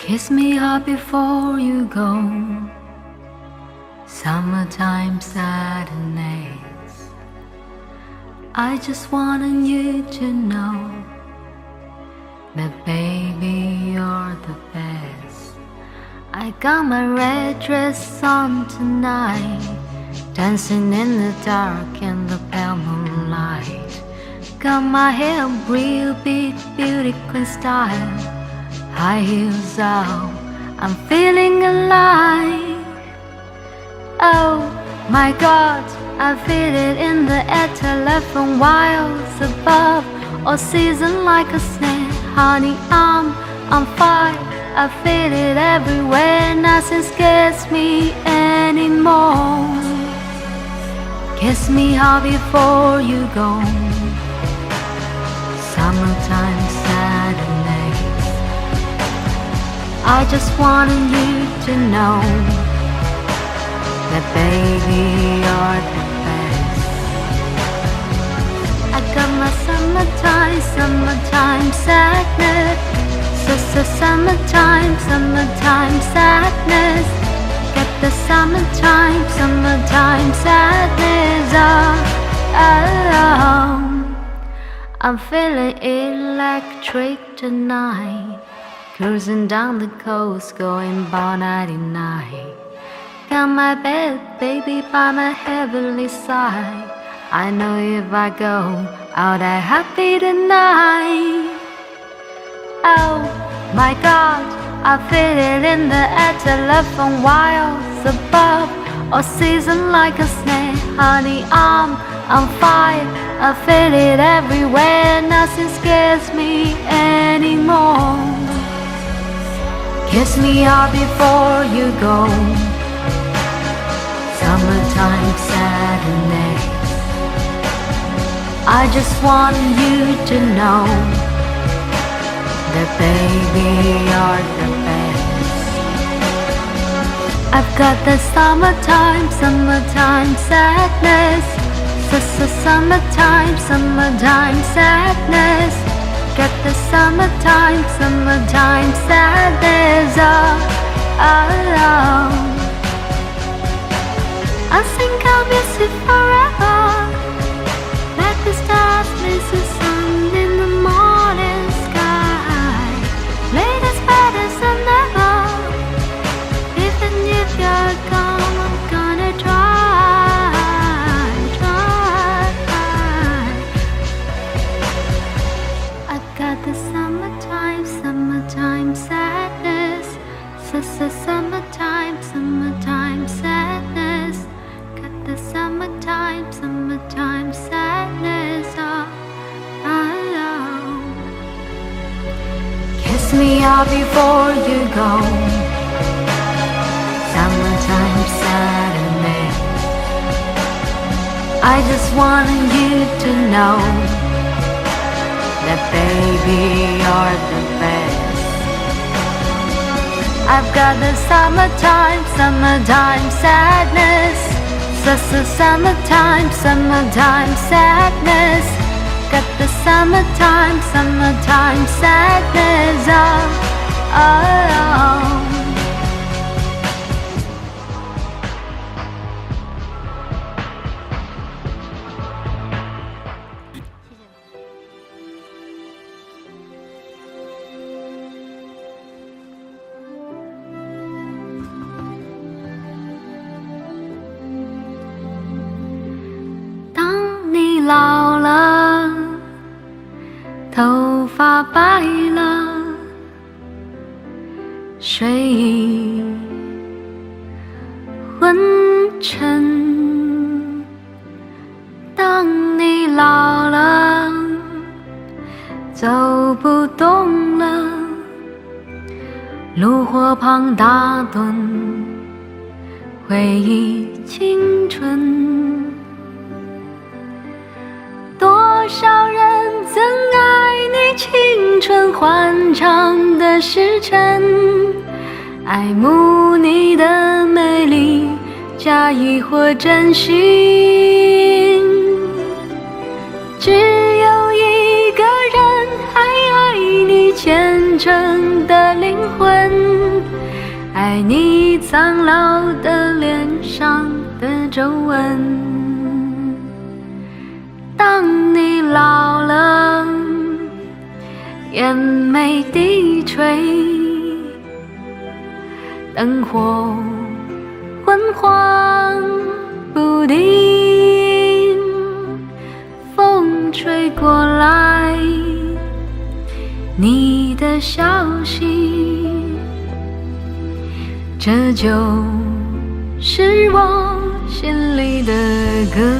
Kiss me hard before you go. Summertime sadness. I just wanted you to know that baby you're the best. I got my red dress on tonight, dancing in the dark in the pale moonlight. Got my hair real big beauty queen style, high heels out, I'm feeling alive. Oh my God, I feel it in the air, telephone wires above, all season like a snare. Honey, I'm on fire, I feel it everywhere, nothing scares me anymore. Kiss me hard before you go. Summertime sadness. I just wanted you to know that baby you're the best. I got my summertime sadness. Summertime sadness. Got the summertime sadness. Oh. I'm feeling electric tonight, cruising down the coast, going bar 99. Got my bed, baby, by my heavenly side. I know if I go out, I'm happy tonight. Oh my God, I feel it in the air, telephone wires above, all season like a snare. Honey, I'm on fire, I feel it everywhere, nothing scares me anymore. Kiss me hard before you go. Summertime sadness. I just want you to know that baby you're the best. I've got the summertime sadness. Summertime sadness. Got the summertime sadness. Oh. I think I'll miss it forever, like the stars miss the sun in the morning sky. Late as bad as ever. Even if you're gone, I'm gonna try. I've got the summertime sadness. Summertime sadness. Got the summertime sadness. Oh. Kiss me hard before you go. Summertime sadness. I just wanted you to know that baby you're the best. I've got the summertime sadness. Summertime sadness. Got the summertime sadness. Oh.老了，头发白了，睡意昏沉。当你老了，走不动了，炉火旁打盹，回忆青春。多少人曾爱你青春欢畅的时辰，爱慕你的美丽，假意或真心。只有一个人还爱你虔诚的灵魂。 爱你苍老的脸上的皱纹。当你老了，眼眉低垂，灯火昏黄不定，风吹过来你的消息，这就是我心里的歌。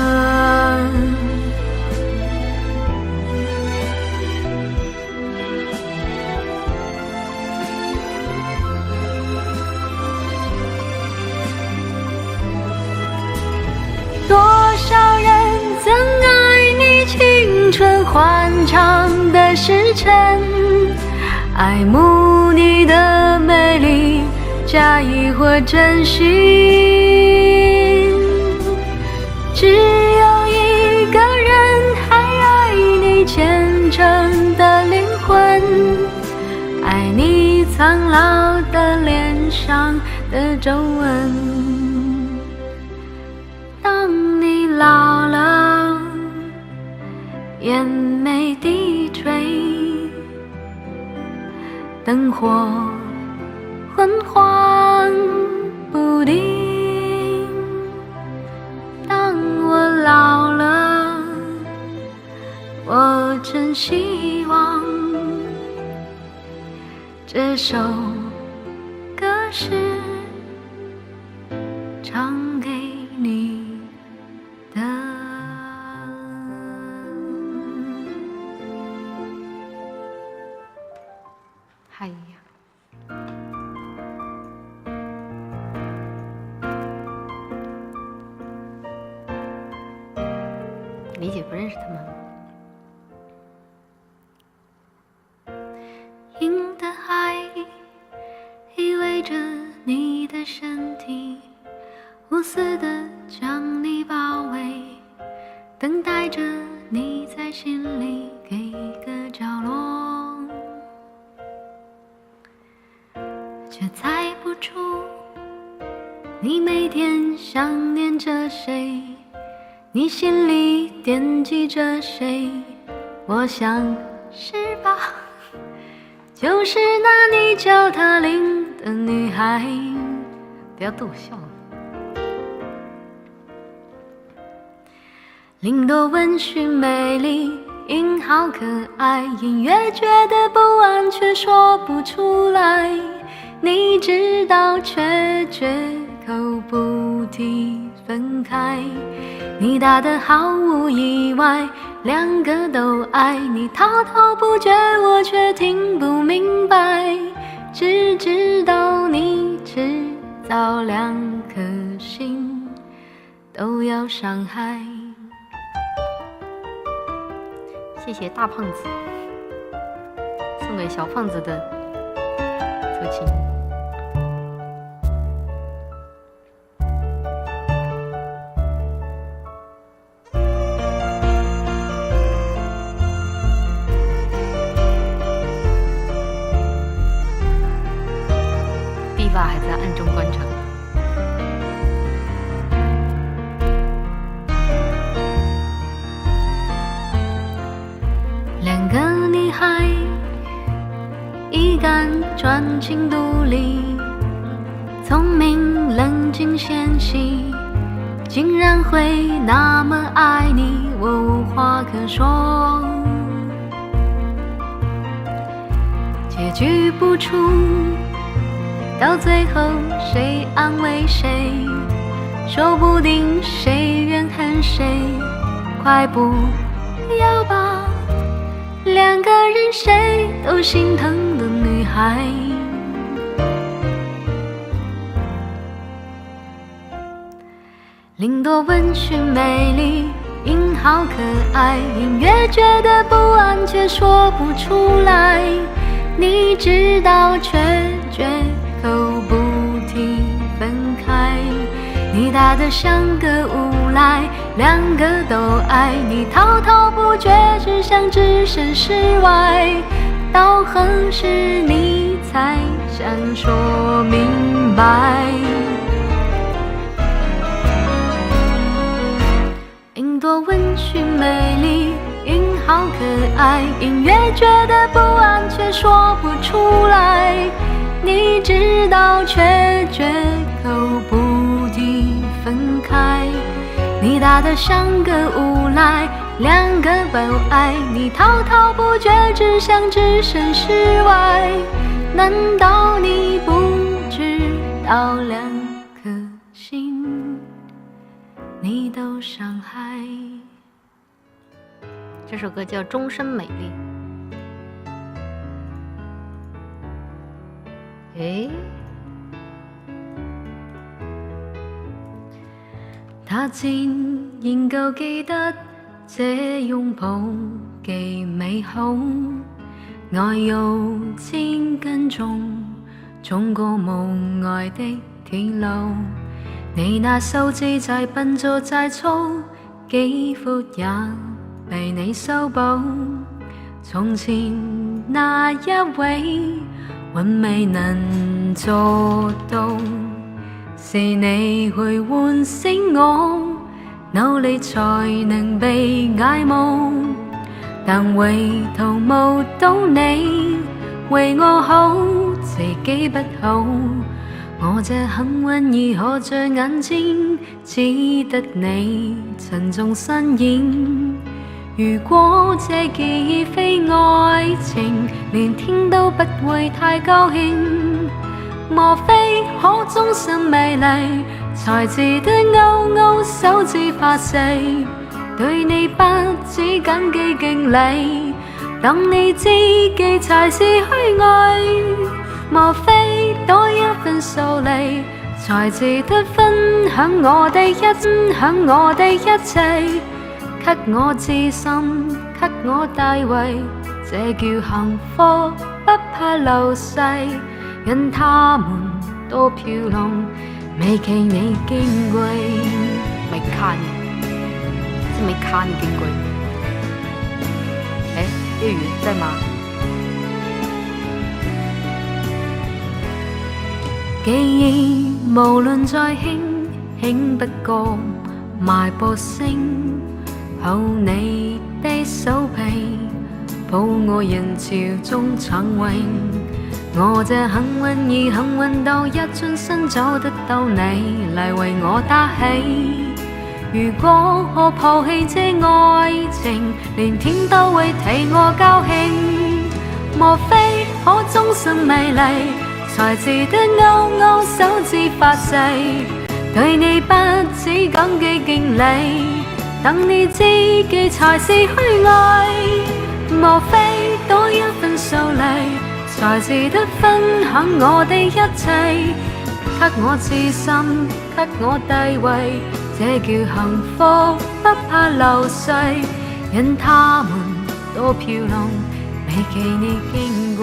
多少人曾爱你青春欢畅的时辰，爱慕你的美丽，假意或真心。只有一个人还爱你虔诚的灵魂，爱你苍老的脸上的皱纹。当你老了，眼眉低垂，灯火昏黄不定。当我老了，我真希望这首歌是唱给你的。哎呀，李姐不认识他们。硬的海依偎着你的身体，无私的将你包围，等待着你在心里给一个角落，却猜不出你每天想念着谁，你心里惦记着谁。我想是吧，就是那你叫她林的女孩。不要逗我笑了。林多温驯美丽，音好可爱，隐约觉得不安，却说不出来。你知道，却绝口不提分开。你答得毫无意外，两个都爱你，滔滔不绝，我却听不明白。只知道你迟早两颗心都要伤害。谢谢大胖子送给小胖子的歌曲。毕爸还在暗中观察。两个女孩一干专情独立，聪明冷静纤细，竟然会那么爱你，我无话可说。结局不出，到最后谁安慰谁，说不定谁怨恨谁。快不要把两个人谁都心疼的女孩，林多温驯美丽，音好可爱，隐约觉得不安，却说不出来。你知道，却绝口不提分开。你答得像个无赖，两个都爱你，滔滔不绝，只想置身事外。到何时你才才想说明白。云朵温驯美丽，云好可爱，隐约觉得不安，却说不出来。你知道，却绝口不提分开。你大得像个无赖，两个都爱你，滔滔不绝，只想置身事外。难道你不知道两颗心你都伤害？这首歌叫《终身美丽》。他自然夠記得這擁抱既美好，愛有千斤重，重過無愛的鐵路。你那手指再笨拙再粗，幾闊也被你修補。從前那一位vẫn未能做到，是你去喚醒我，努力才能被愛慕，但唯徒無到你為我好，自己不好。我這幸運兒何在眼睛，只得你沉重身影。如果這記憶非愛情，連天都不會太高興。莫非可終身美麗，才值得勾勾手指發誓，對你不止感激敬禮，當你知己才是虛偽。莫非多一份數離，才值得分享我的一切。給我自信，給我地位，這叫幸福，不怕流逝。因他們多漂亮，沒給你矜貴，沒看，是沒看矜貴。粵語在嗎？記憶無論再輕，輕不過脈搏聲。抱你的手臂，抱我人潮中暢泳。我這幸運兒幸運到一轉身找得到你嚟為我打氣。如果我拋棄這愛情，連天都會替我高興。莫非可終身美麗，才值得勾勾手指發誓，對你不止感激敬禮。等你知己才是虛偽，莫非多一份數離，才值得分享我的一切。給我自信，給我地位，這叫幸福，不怕流逝。因他們多漂亮，未及你矜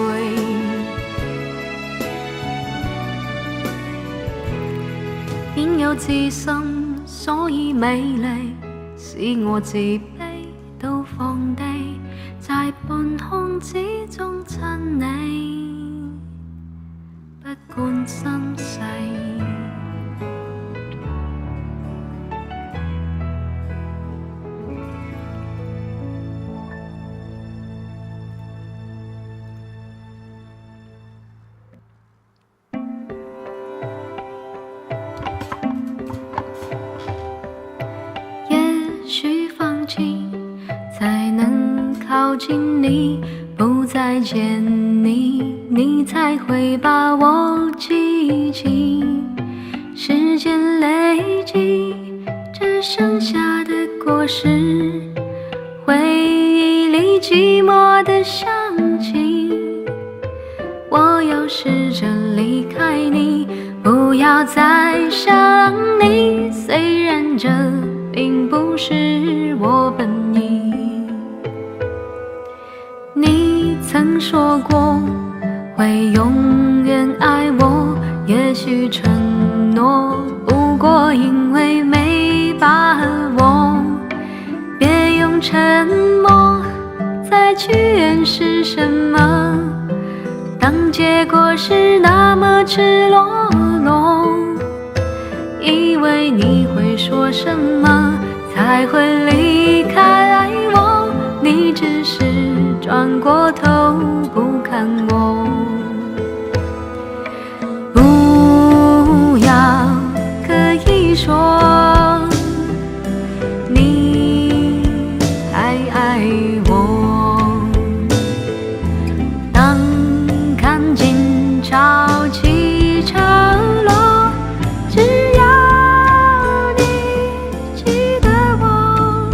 貴。因有自信，所以美麗。使我自卑都放低，在半空之中親你，不管心細。才能靠近你，不再见你，你才会把我记起。时间累积，只剩下的果实，回忆里寂寞的香气。我要试着离开你，不要再想你，虽然这并不是我本意。你曾说过会永远爱我，也许承诺不过因为没把握。别用沉默再去掩饰什么，当结果过是那么赤裸裸，以为你会说什么才会离开我，你只是转过头不看我。不要刻意说你还爱我，当看尽潮起潮落，只要你记得我。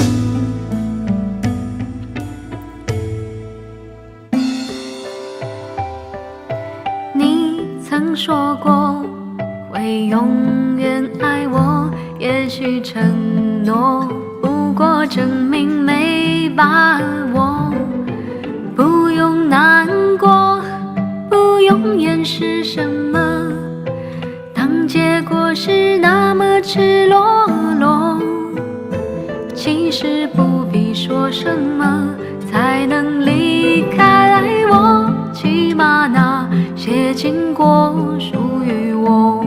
你曾说过会永远爱我，也许承诺不过证明没把握。不用难过，不用掩饰什么，当结果是那么赤裸裸，其实不必说什么才能离开我，起码那些经过属于我。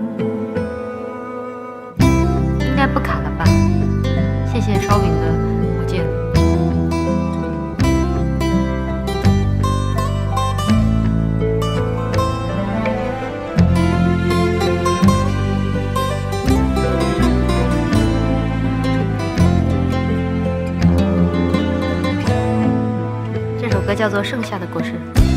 应该不卡了吧？谢谢烧饼的火箭。这首歌叫做《盛夏的果实》。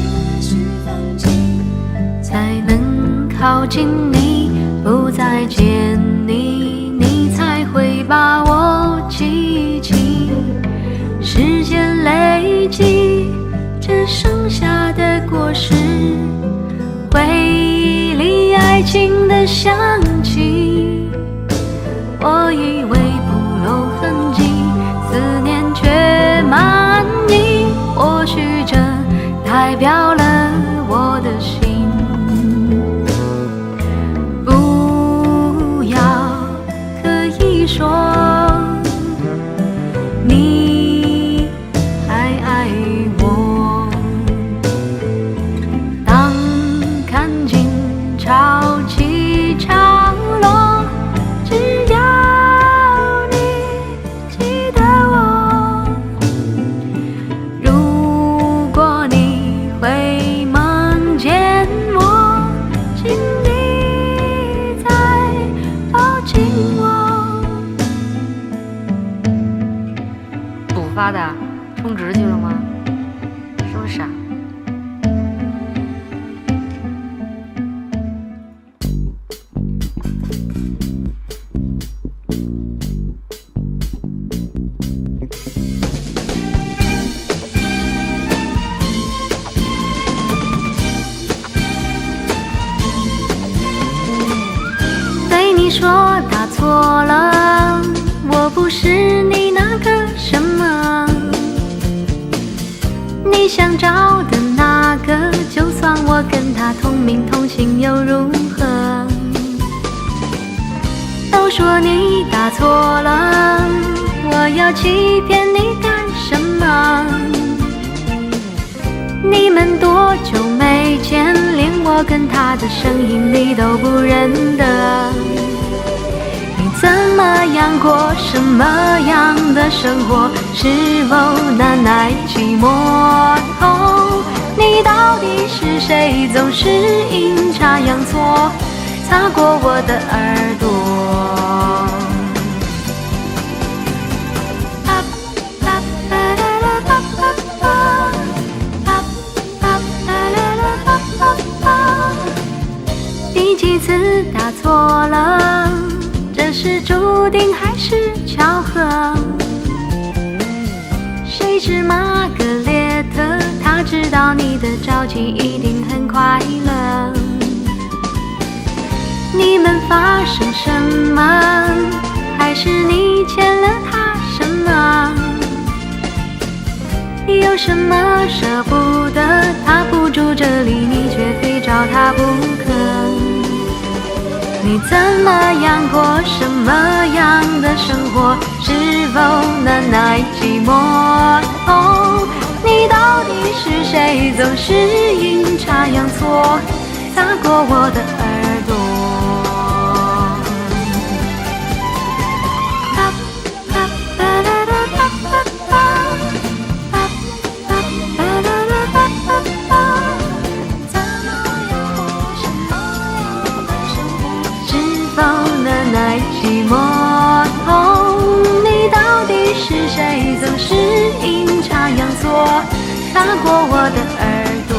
才能靠近你，不再见你，你才会把我记起。时间累积这剩下的果实，回忆里爱情的香气。我以为不露痕迹，思念却满溢，或许这代表了我的心。说你还爱我，当看尽潮起潮落，只要你记得我。如果你会梦见我，请你再抱紧我。发的充值去了吗？是不是傻？对你说打错了，我不是你那个什么，你想找的那个，就算我跟他同名同姓又如何？都说你打错了，我要欺骗你干什么？你们多久没见，连我跟他的声音你都不认得。怎么样过什么样的生活，是否难耐寂寞？哦，你到底是谁？总是阴差阳错擦过我的耳朵。第几次打错了？这是注定还是巧合？谁知玛格列特，他知道你的着急一定很快乐。你们发生什么？还是你欠了他什么？有什么舍不得？他不住这里，你却非找他不可。你怎么样过什么样的生活？是否难耐寂寞？哦，你到底是谁？总是阴插秧错，擦过我的耳朵。是否能耐寂寞痛？你到底是谁？总是阴差阳错，擦过我的耳朵。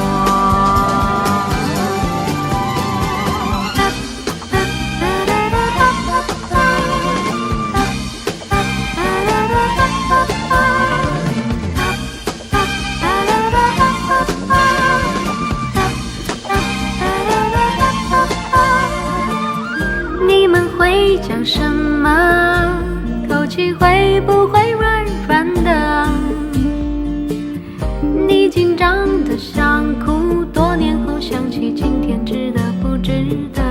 你们会讲什么？口气会不会软软的？你紧张的想哭，多年后想起今天值得不值得？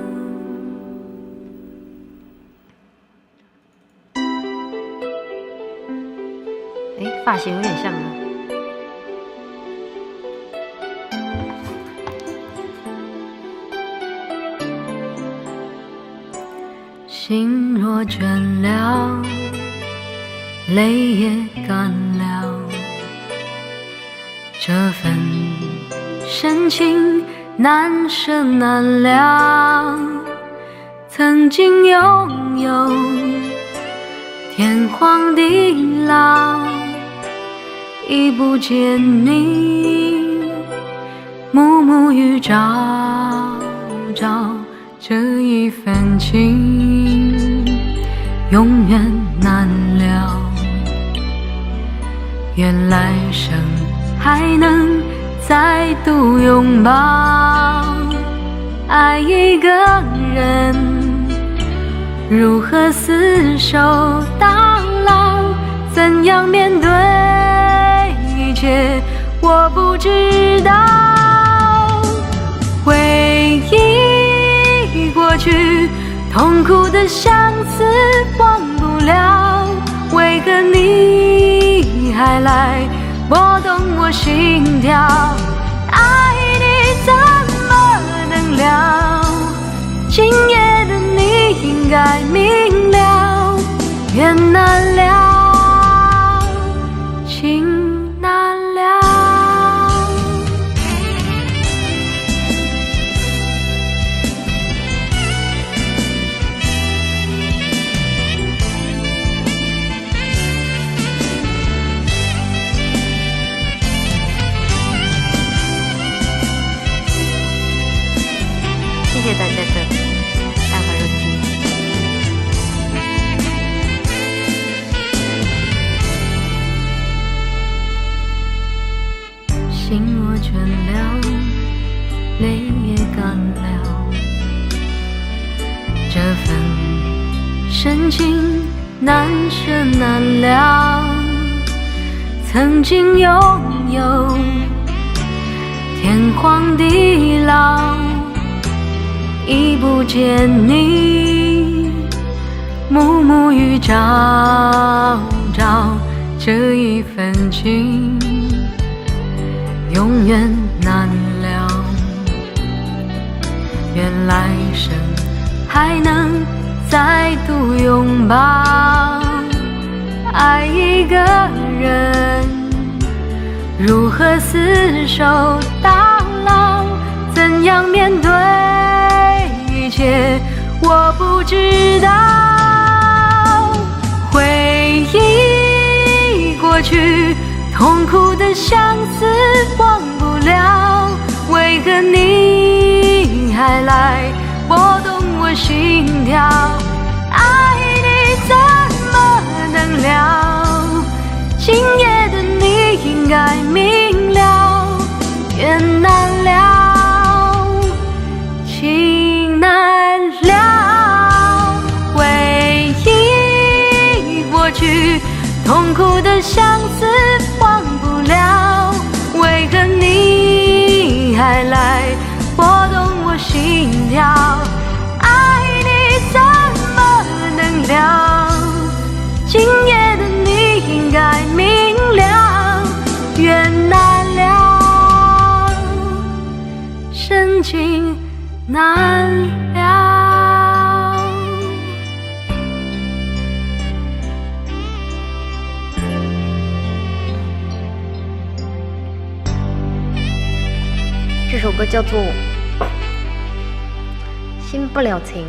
发型有点像啊。心若倦了，泪也干了，这份深情难舍难了。曾经拥有天荒地老，已不见你，暮暮与朝朝，这一份情永远难了。愿来生还能再度拥抱，爱一个人如何厮守到老？怎样面对一切我不知道。回忆过去，痛苦的相思忘不了，为何你还来拨动我心跳？爱你怎么能了？今夜的你应该明了，缘难了，情难了。谢谢大家的爱和热情。心若倦了，泪也干了，这份深情难舍难了。曾经拥有天荒地老，已不见你，暮暮与朝朝，这一份情永远难了。愿来生还能再度拥抱，爱一个人如何厮守到老？怎样面对一切我不知道。回忆过去，痛苦的相思忘不了，为何你还来拨动我心跳？爱你怎么能了？今夜的你应该明了，缘难了，情难了。回忆过去，痛苦的相思忘不了，为何你还来拨动我心跳？爱你怎么能了？今夜的你应该明了，缘难了， 难了。 这首歌叫做《新不了情》。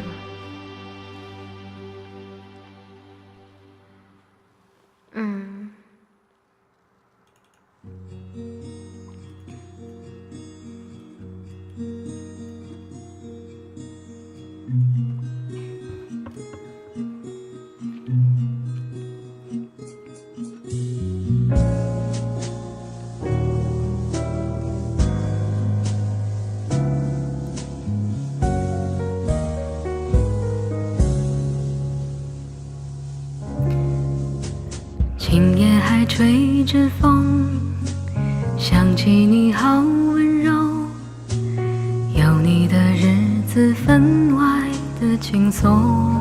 今夜还吹着风，想起你好温柔，有你的日子分外的轻松，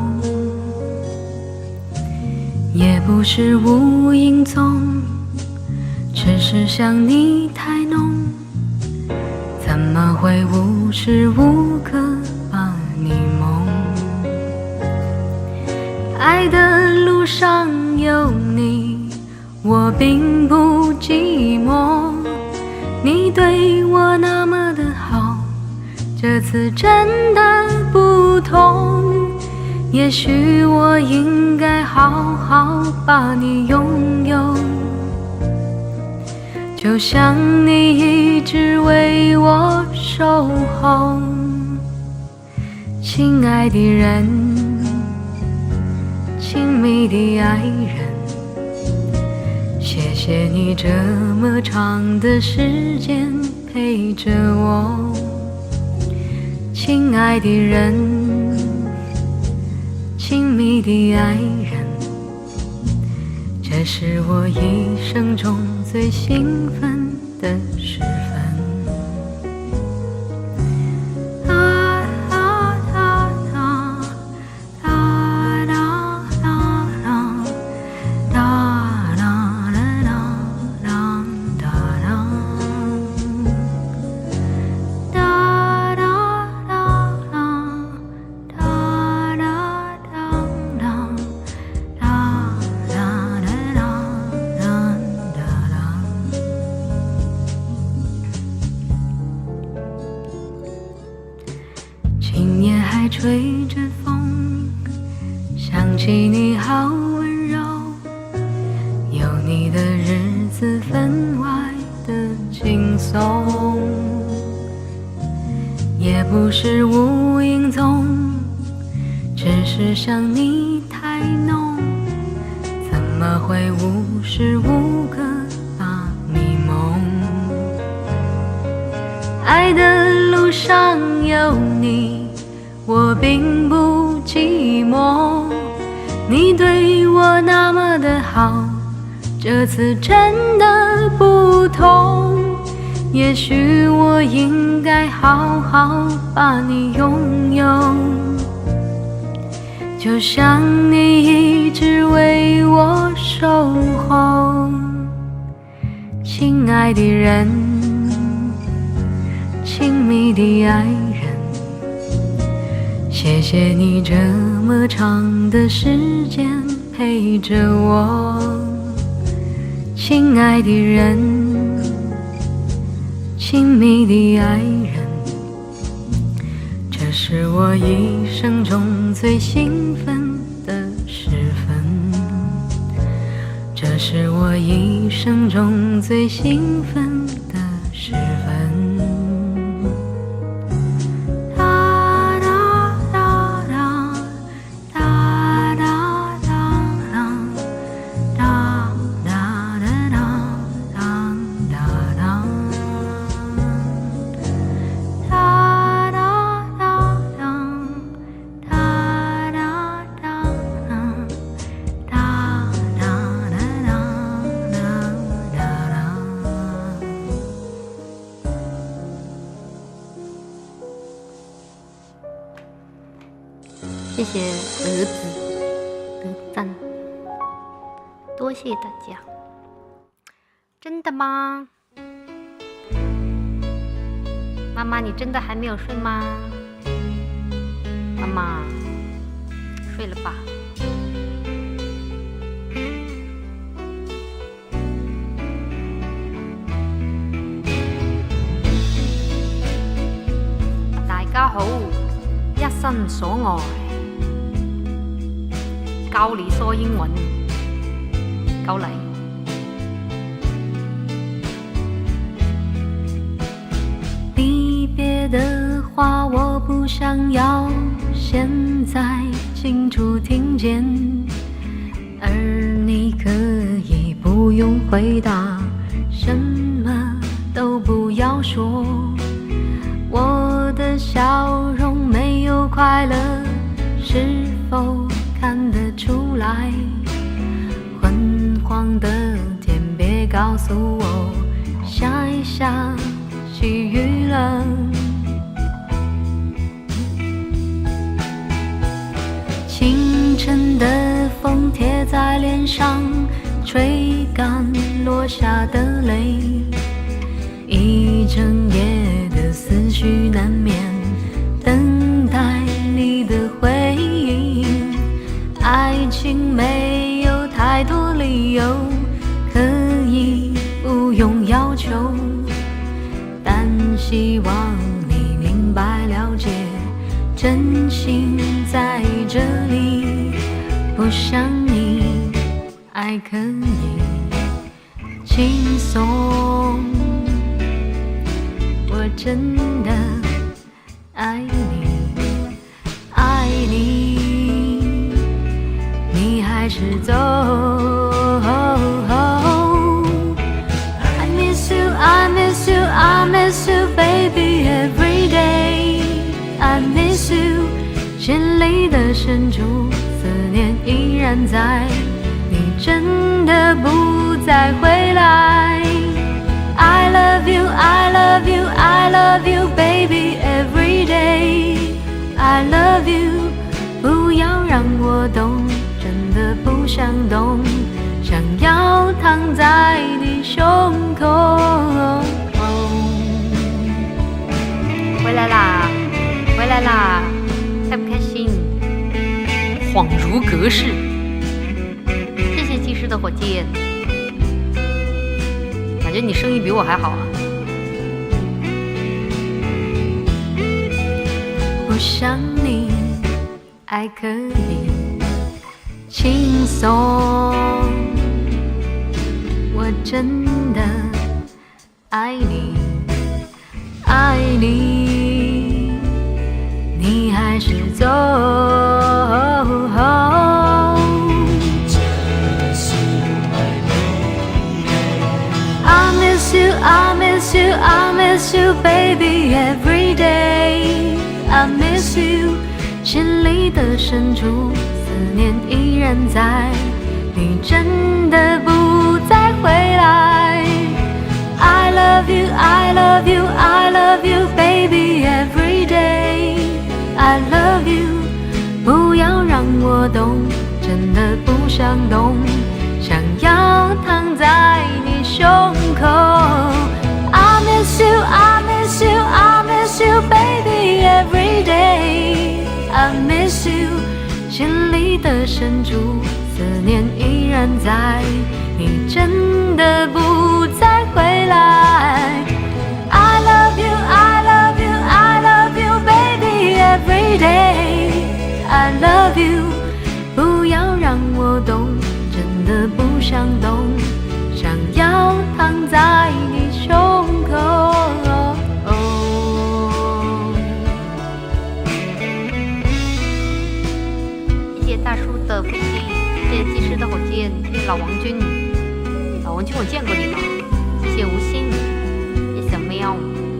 也不是无影踪，只是想你太浓，怎么会无时无刻把你梦？爱的路上有你，我并不寂寞，你对我那么的好，这次真的不同。也许我应该好好把你拥有，就像你一直为我守候。亲爱的人，亲密的爱人，谢谢你这么长的时间陪着我。亲爱的人，亲密的爱人，这是我一生中最兴奋的时分。今夜还吹着风，想起你好温柔，有你的日子分外的轻松，也不是无影踪，只是想你太浓，怎么会无时无刻把你梦？爱的路上有你，我并不寂寞，你对我那么的好，这次真的不同。也许我应该好好把你拥有，就像你一直为我守候。亲爱的人，亲密的爱人，谢谢你这么长的时间陪着我。亲爱的人，亲密的爱人，这是我一生中最兴奋的时分，这是我一生中最兴奋的时分。 谢谢儿子的赞，多谢大家。真的吗？ 妈妈，你真的还没有睡吗？妈妈，睡了吧。大家好，一生所愛，教你說英文，教你。 离别的话我不想要现在清楚听见，而你可以不用回答，什么都不要说。我的笑容没有快乐，是否看得出来？昏黄的天别告诉我下一下起雨了。清晨的风贴在脸上，吹干落下的泪，一整夜的思绪难眠，等待你的回应。爱情没有太多理由，可以不用要求，但希望你明白了解，真心在这里。不像你爱可以轻松，我真的爱你，爱你，你还是走。I miss you, I miss you, I miss you, baby, every day. I miss you, 心里的深处，思念依然在，你真的不再回来。I love you, I love you, I love you, baby, every day. I love you, 不要让我懂，真的不想懂，想要躺在你胸口。 回来啦，回来啦，开不开心？恍如隔世。谢谢技师的火箭，感觉你声音比我还好啊。 不像你爱可以轻松，我真的爱你，爱你，你还是走。I miss you, I miss you, I miss you, baby, every day. I miss you, 心里的深处，思念依然在，你真的不再回来。I love you, I love you, I love you, baby, every day. I love you, 不要让我懂，真的不想懂，想要躺在你胸口。I miss you, I miss you, I miss you, baby, every day. I miss you, 心里的深处，思念依然在，你真的不再回来。I love you, I love you, I love you, baby, every day. I love you, 不要让我懂，真的不想懂，想要躺在你胸口。 谢谢大叔的飞机，谢谢技师的火箭，谢谢老王君。老王君，我见过你吗？谢谢吴昕，谢谢小喵。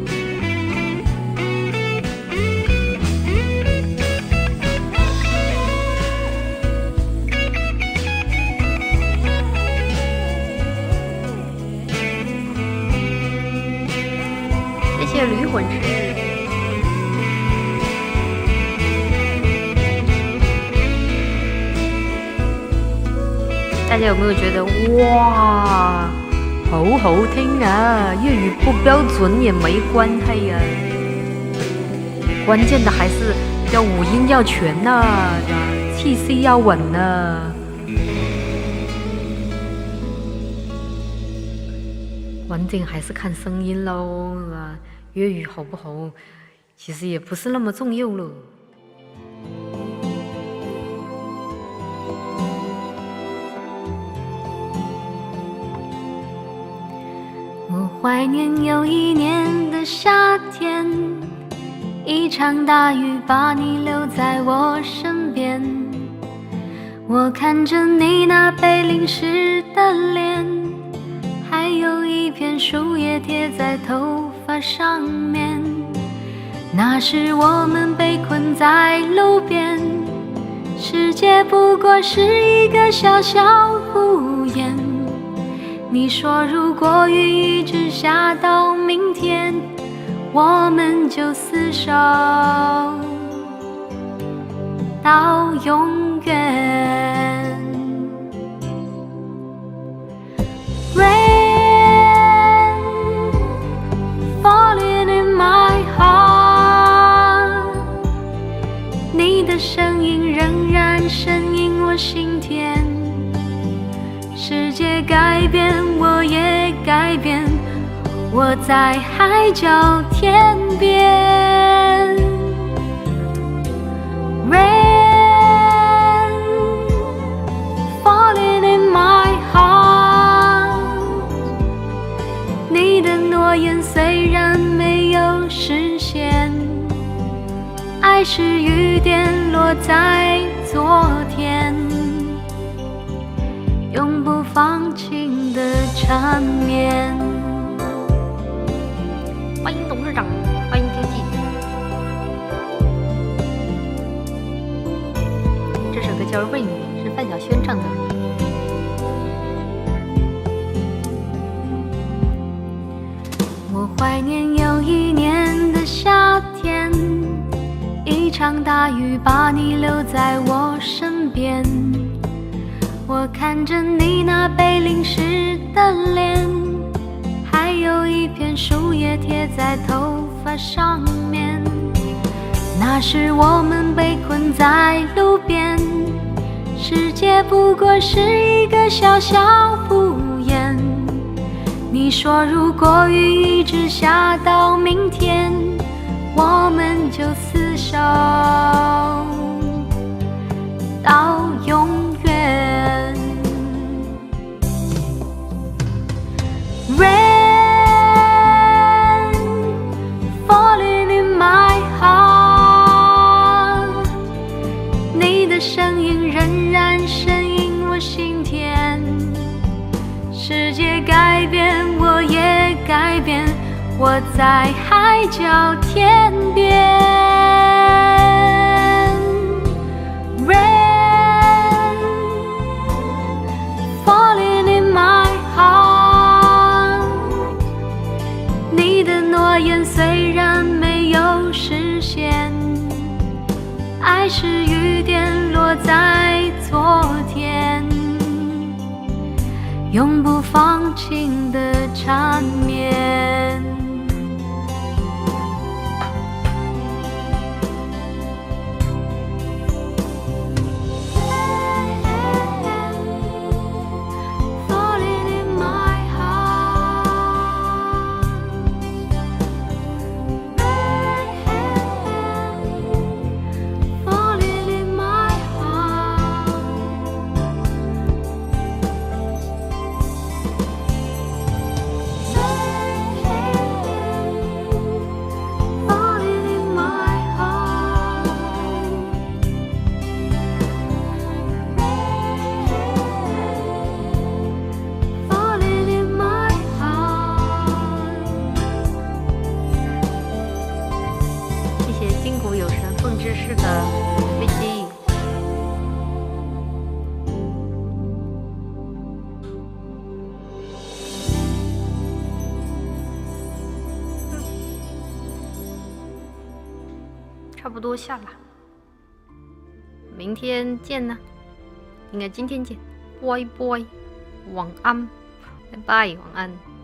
谢谢驴混师。大家有没有觉得哇，好好听啊？粤语不标准也没关系啊。 关键的还是要五音要全呐，气息要稳呢。关键还是看声音喽，粤语好不好，其实也不是那么重要了。 我怀念有一年的夏天，一场大雨把你留在我身边，我看着你那被淋湿的脸，还有一片树叶贴在头发上面。那时我们被困在路边，世界不过是一个小小屋檐。你说如果雨一直下到明天，我们就厮守到永远。Rain falling in my heart， 你的声音仍然声引我心田。世界改变，我也改变，我在海角天边。Rain falling in my heart， 你的诺言虽然没有实现，爱是雨点落在昨天，永不放晴的缠绵。 欢迎董事长，欢迎经济。这首歌叫《Rain》，是范晓萱唱的。 我怀念有一年的夏天，一场大雨把你留在我身边，我看着你那被淋湿的脸，还有一片树叶贴在头发上面。那时我们被困在路边，世界不过是一个小小屋檐。你说如果雨一直下到明天，我们就厮守到永远。Rain falling in my heart， 你的声音仍然声引我心田。世界改变，我也改变，我在海角天边。Rain falling in my heart， 你的诺言虽然没有实现，爱是雨点落在昨天，永不放晴的缠绵。 差不多下了，明天见呢，应该今天见，拜拜，晚安，拜拜，晚安。